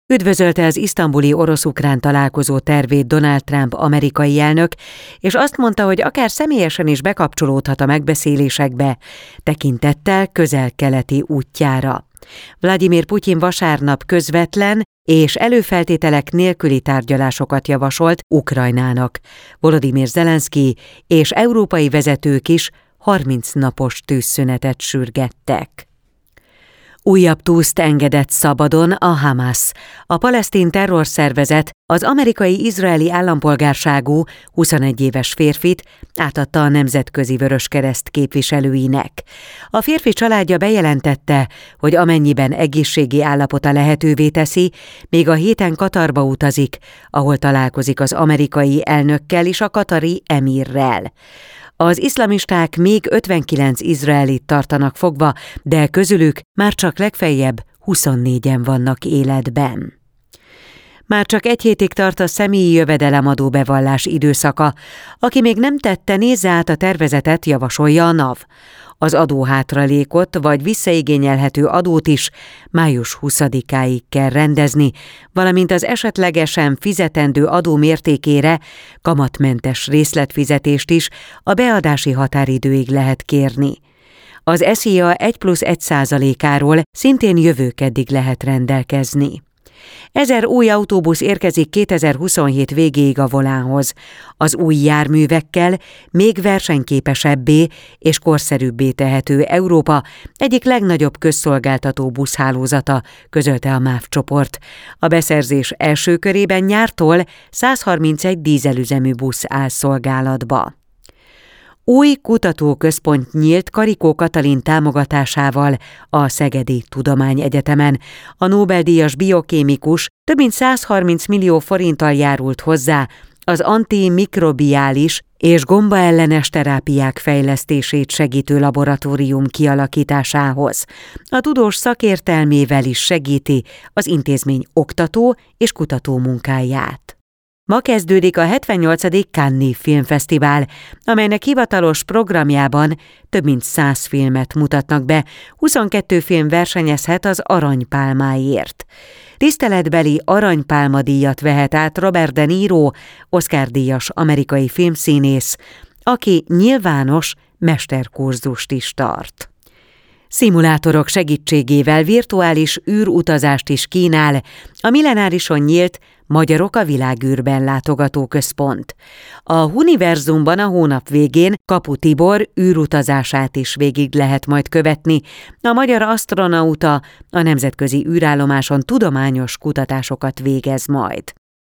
Üdvözölte az isztambuli orosz-ukrán találkozó tervét Donald Trump amerikai elnök, és azt mondta, hogy akár személyesen is bekapcsolódhat a megbeszélésekbe, tekintettel közel-keleti útjára. Vladimir Putyin vasárnap közvetlen és előfeltételek nélküli tárgyalásokat javasolt Ukrajnának. Volodymyr Zelenszky és európai vezetők is 30 napos tűzszünetet sürgettek. Újabb túszt engedett szabadon a Hamas. A palesztin terrorszervezet az amerikai-izraeli állampolgárságú 21 éves férfit átadta a Nemzetközi Vöröskereszt képviselőinek. A férfi családja bejelentette, hogy amennyiben egészségi állapota lehetővé teszi, még a héten Katarba utazik, ahol találkozik az amerikai elnökkel és a katari emírrel. Az iszlamisták még 59 izraelit tartanak fogva, de közülük már csak legfeljebb 24-en vannak életben. Már csak egy hétig tart a személyi jövedelemadó bevallás időszaka. Aki még nem tette, nézze át a tervezetet, javasolja a NAV. Az adóhátralékot vagy visszaigényelhető adót is május 20-áig kell rendezni, valamint az esetlegesen fizetendő adó mértékére kamatmentes részletfizetést is a beadási határidőig lehet kérni. Az SZIA 1+1%-áról szintén jövő keddig lehet rendelkezni. 1000 új autóbusz érkezik 2027 végéig a volánhoz. Az új járművekkel még versenyképesebbé és korszerűbbé tehető Európa egyik legnagyobb közszolgáltató buszhálózata, közölte a MÁV csoport. A beszerzés első körében nyártól 131 dízelüzemű busz áll szolgálatba. Új kutatóközpont nyílt Karikó Katalin támogatásával a Szegedi Tudományegyetemen. A Nobel-díjas biokémikus több mint 130 millió forinttal járult hozzá az antimikrobiális és gombaellenes terápiák fejlesztését segítő laboratórium kialakításához. A tudós szakértelmével is segíti az intézmény oktató és kutató munkáját. Ma kezdődik a 78. Cannes-i Filmfesztivál, amelynek hivatalos programjában több mint 100 filmet mutatnak be, 22 film versenyezhet az Aranypálmáért. Tiszteletbeli Aranypálma-díjat vehet át Robert De Niro, Oscar-díjas amerikai filmszínész, aki nyilvános mesterkurzust is tart. Szimulátorok segítségével virtuális űrutazást is kínál a millenárison nyílt Magyarok a világűrben látogatóközpont. A Huniverzumban a hónap végén Kapu Tibor űrutazását is végig lehet majd követni. A magyar asztronauta a nemzetközi űrállomáson tudományos kutatásokat végez majd.